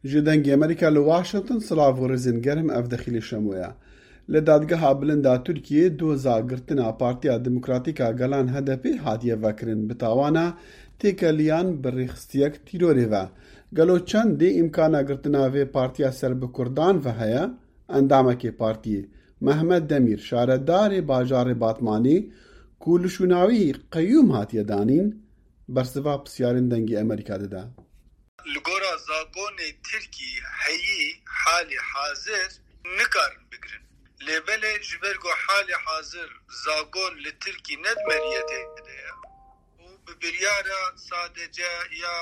جدنگ امریکا لواشنطن سلاف و رزین گرم اف دخیل شمویا لدادگاه بلندا ترکیه دو زاگرتنا پارتیا دموکراتیکا گلان هدفی هاتیه وکرن بتاوانا تکلیان بریخستیک تیروری و گلو چند دی امکانا گرتنا و پارتیا سرب کردان و هیا اندامکی پارتی محمد دمیر شاردار باجار باتمانی کولشوناوی قیوم هاتیه دانین برسوا پسیارن دنگی امریکا دادا لگورا زاگون ترکی هایی حال حاضر نکارن بگرن لیبل جبرگو حال حاضر زاگون لترکی ندمریته و ببریارا sadece ya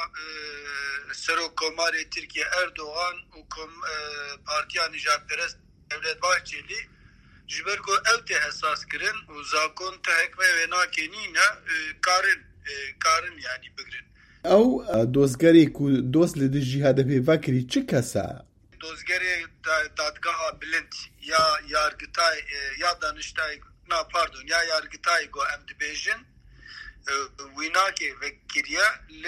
Serokomari Türkiye Erdoğan و Partiya Nijatperest Devlet Bahçeli جبرگو evde esas kirin و زاگون تحکمه و ناکنینا کارن yani بگرن او دۆزگەری و دۆست لە دژی هەدەپێ ڤەکری چ کەسە؟ دۆزگەری دادگاها bilind ya yargıtay ya danıştay ya yargıtay go em dibêjin wînakê vekiriye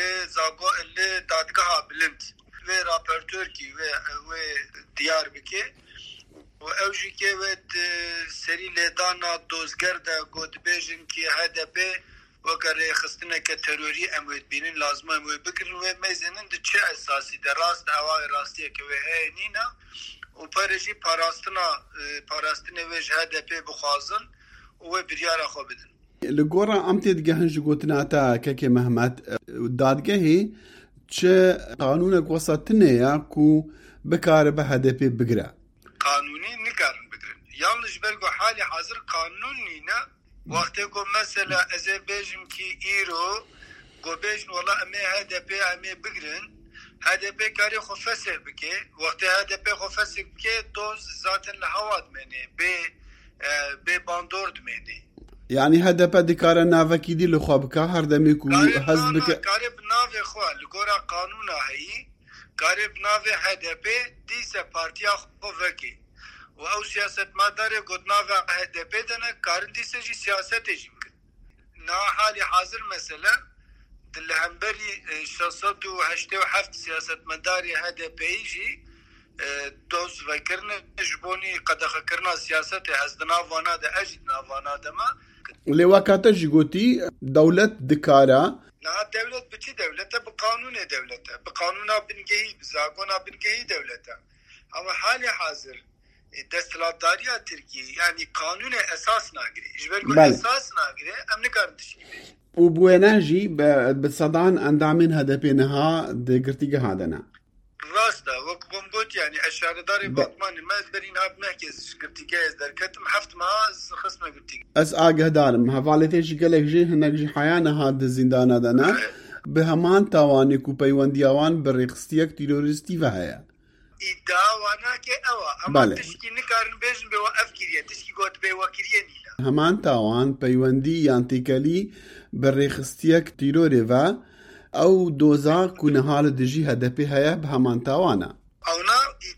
li dadgeha bilind vê raportör kî wê diyar bike û ew jî kê wê serî lêdana dozger de got dibêjin ki HDP وکره خستنه که تروری اموید بینین لازم اموید بگیرن و میزنن ده چه اساسی ده راست اوای راستیه که وی هینینا و پرجی پاراستنه وی HDP بخوازن و بریارا خو بدن لگورا امتید گهنج گوتناتا که محمد دادگهی چه قانون گوساتنه یا کو بکار به HDP بگیره قانونی نکارن بگیرن یالنش برگو حالی حاضر قانون نینا وقتی که مثلا از بیشم کی ایرو گویش ولی امی HDP امی بگیرن HDP کاری خفصه بکی وقتی HDP خفصه بکی دوز zaten لحواد منی به باندورد منی یعنی HDP دکاره ناوکی دی لخواب که هر دمی کو حزب که کاری بناوی خواه لگورا قانون هایی کاری بناوی HDP دیسه پارتیا خوکی و او سیاست مداره گدنا و HDP دنه کارندیسه جی سیاست جیم کن نا حالی حاضر مثلا دل همبری 687 سیاست مداری HDP جی دوز وکرنه جبونی قدخ کرنا سیاست از دناوانا ده اجی دناوانا ده ما لیواکاتا جی گوتی دولت دکاره نه دولت بچی دولته بقانون دولته بقانونا بنگهی بزاگونا بنگهی دولته اما حالی حاضر دستلاتداریا ترکیه yani kanun esas nagire. İşbirliği esas nagire. Em ne kadar tişkibe. و بويناجي بصدان اندامين هدفينها دقرتيجا هادنا راستا وكم قلت يعني الشهرداري بطمان ما زبرين هاب نحكي قرتيجا ازدر كتم حفت معاز خصمه قرتيجا اس اگه دارم هفالتيجي قالك جي هنك جي حيانا هاد الزندان هادنا بهمان تاواني كو پيوندياوان بريقستيك تيروريستي وهايا iddia wana ke ewa ama tişki nikarin bejin be waqf kiriye tişki got be wakiriye nila heman tawan peywendî yan têkelî bi rêxistiyek tîrorê ve ew doza ku niha li dijî HDP heye bi heman tawana ewna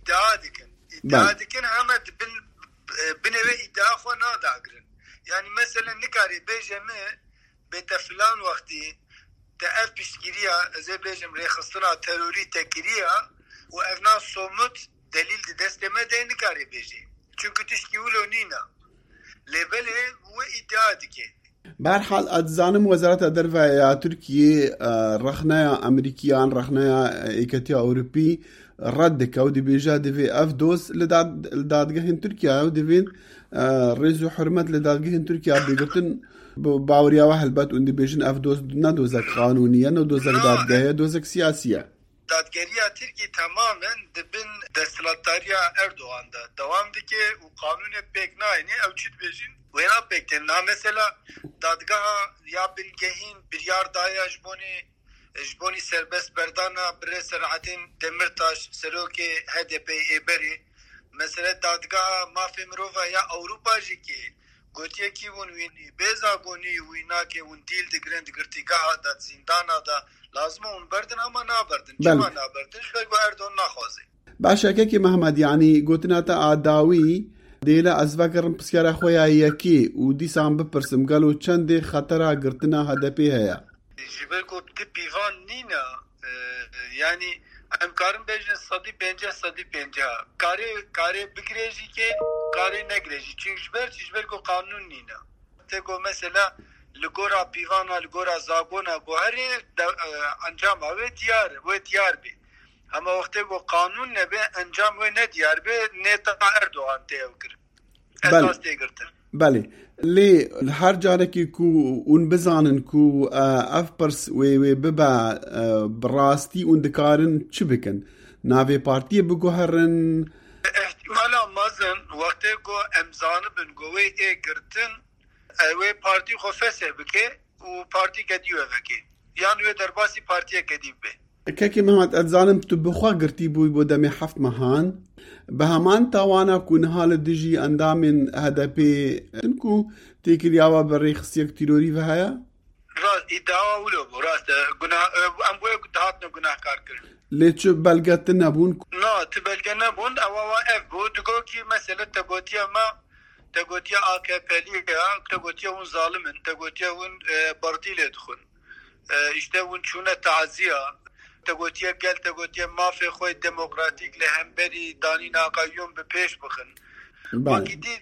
iddia dikin heme binêvê iddia xwe nadagirin yani mesela nikarî bêje me bête filan wextî te ev piştgiriya ez ê bêjim rêxistina terorî te kiriya و evna somut delil de desteme de nikare beji çünkü tişki ulo nina lebele ve iddia dike برحال اتزانم وزارت درفا یا ترکیه رخنایا امریکیان رخنایا ایکتیا اوروپی رد که دی بیجا دی اف دوز لدادگهن ترکیه و دیوین رزو حرمت لدادگهن ترکیه بگرتن باوریا و حلبت اون دی بیجن اف دوز ندوزک قانونیه ندوزک دادگهه دوزک سیاسیه دادگریya Türkiye tamamen dibin destlatariya Erdoğan'da devamdaki o kanunu pek nayni evçit bejin wena pekten na mesela dadgaha ya bilgehin bir yar daya jboni serbest berdana bre serahatin Demirtaş seroke HDP eberi mesela dadgaha mafi mirova ya Avrupa jiki gotiye ki un wini beza goni wina ke un dil de grand girtigaha da zindana da لازم اون بردن اما نابردن چما نابردن شبه اردون نخوازی باشه که محمد یعنی گوتنا تا آداوی دیلا از وکرم پسیارا خویا یکی و دیسان بپرسم گلو چند خطره گرتنا HDP هیا جبر گوت پیوان نینا yani ام کارم بیجن 150 کاری بگریجی که کاری نگریجی چیزبر کو قانون نینا تگو مثلا لگورا پیوانا لگورا زاگونا گوهری انجام و دیار بی اما وقتی کو قانون نبی انجام و ندیار بی نیتا اردوغان تیو کرد اساس تیگرتن بله لی هر جاره که کو اون بزانن کو اف پرس و ببا براستی اون دکارن چی بکن ناوی پارتی بگوهرن احتمالا مازن وقتی کو امزان بن گوی ای گرتن اوی پارتی خو فسه بکه و پارتی گدیو بکه یعنی وی درباسی پارتی گدیو به كاكي محمد أتزانم تبخوا قرتي بوي بودمي حفت مهان بهمان تاوانا كون هال دجي أندامن هدفي تنكو تيكي الياوا بريخ سيك تيروري فهايا راس إدعاء ولو راس أمبوي دهاتنا گناه کار کرد ليش بلغت نبون لا تبلغ نبون أوا أفبو تقول كي مثلا تقوتيا ما تقوتيا AKP'liya تقوتيا ون ظالمن تقوتيا ون برديل يدخل işte ون چونه تعزية تقوتيا قال تقوتيا ما في خوي ديمقراطيك لهمبري دانينا قيوم بپیش بخن باقي دي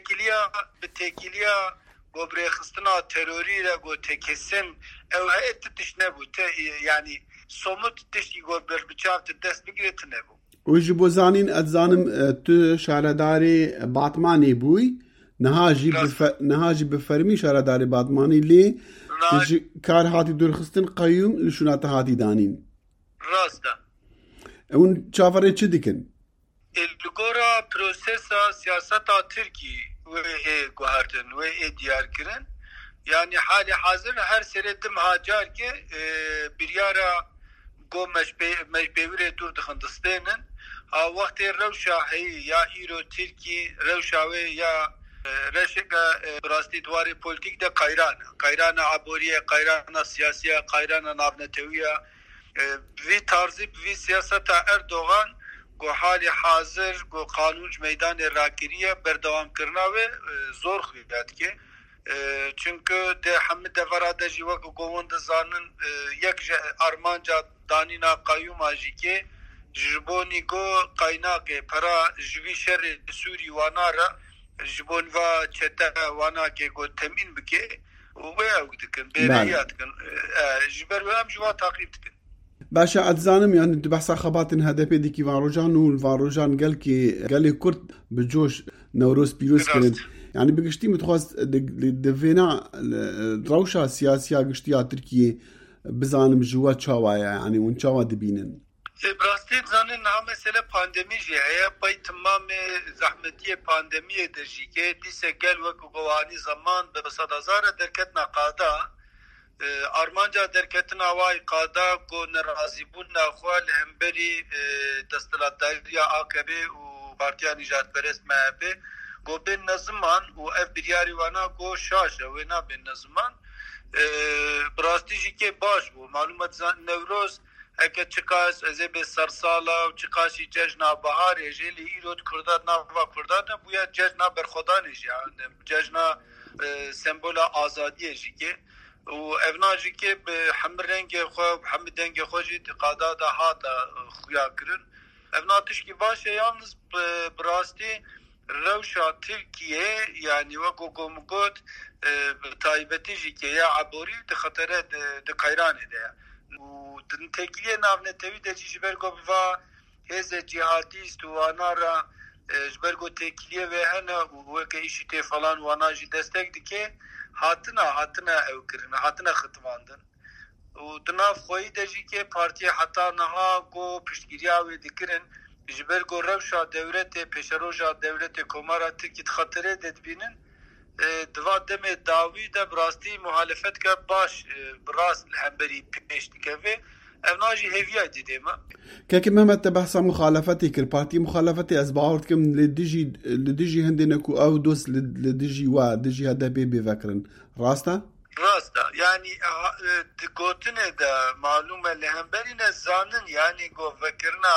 بتكيليا گوبري خستنا تروري را گو تكسن او هيت تشنبو يعني somut تشتي گوبر بچاف دست بگرت نبو ويجبو زانين أتزانم تو شارداري باطماني بوي نهاجي بفرمي شارداري باطماني لي كار هاتي دور خستن قيوم لشونات هاتي دانين راستا اون چاوره چه دیکن؟ الگورا پروسسا سیاستا ترکی و گوهردن و دیار کرن yani hali hazır her seredim hacar ki biryara go mecbevire dur Hindistan'ın ha vakti revşa hey ya iro Türkiye revşa ve ya reşeka rasti duvarı politik de kayrana aboriye kayrana siyasiye kayrana navneteviye vi tarzı vi siyaseta Erdoğan go hali hazır go kanunc meydan rakiriye berdevam kırna ve zor xiyat ki çünkü de hamid devarada jiva govund zanın yek armanca danina qayyum ajike jiboni go qaynaqe para jvi şer suri wanara jibonva çeta wana ke go temin bike ve avgdikin beriyatkin jiberwam jiva taqib dikin باشا أتزانم يعني بحث خباتن هدفي ديكي فاروجان والفاروجان قال لي كرت بجوش نوروز بيروز كرد يعني بقشتي متخواست دفينا روشة سياسية قشتيها تركيا بزانم جوا تشاوايا يعني وان تشاوا دبينن براستي زانن ها مثلا بانديمي جايه باي تمام زحمتيه بانديمي دجيكي ديسه قال وكو قواني زمان بصدازار دركتنا قادا Armanca derketin havai qada ko nerazi bun naxwal hemberi destelatdariya AKP û Partiya Nijadperest MHP go bên neziman û ev biryarî wana go şaş wê nabên neziman birastî jî kê baş bû malûmet Newroz heke çiqas ez ê bê sersala û çiqasî cejna biharê jê li îro Kurda nava Kurdan bûye cejna berxwedanê jî cejna sembola azadiyê jî kê و افناجی که به همه رنگ خو همه دنگ خوشی قادا ده هاتا خویا کرن افناتش کی باشه یalnız براستی روشا ترکیه یعنی و گوگومگوت تایبتی جی که یا عبوری ده خطره ده قیرانه ده و دن تکیه نافنه توی ده جبرگو بوا هز جهادیست و آنارا جبرگو تکیه و هنه و که ایشی تی فلان و آناجی دستک دیگه hatına evkirin, hatına xıtmandın. U dinav xoyi deji ki partiye hata naha go piştgiriya ve dikirin jiber go revşa devlete peşeroja devlete komara Türkiye xatere dedbinin dva deme davi de brasti muhalefet ke baş brast hemberi peştike ve evnaji heviya dedema. كاكي مهما تبحث مخالفتك البارتي مخالفتي أسباعتكم لديجي هندنكو أو دوس لديجي ديجي هذا بيبي فكرن راستا يعني قوتنا ده معلومة لهمبرين الزانن يعني قو فكرنا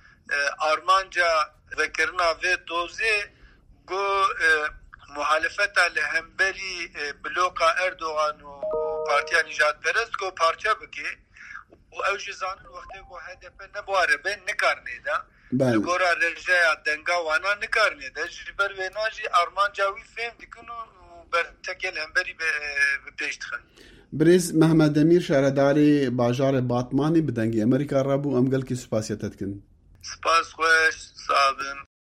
أرمانجا فكرنا في دوزي قو muhalefeta lehemberi bloka Erdoğan و Partiya Nijadperest قو parça bike و او جزانن وقتی کو هدف نبواره بین نکارنه دا لگورا رجایا دنگا وانا نکارنه دا جبر ویناجی ارمان جاوی فهم دکنو بر تکل همبری به پیشتخن برز محمد امیر شهرداری باجار باتمانی بدنگی امریکا رابو امگل کی سپاسیتت کن سپاس خوش صابن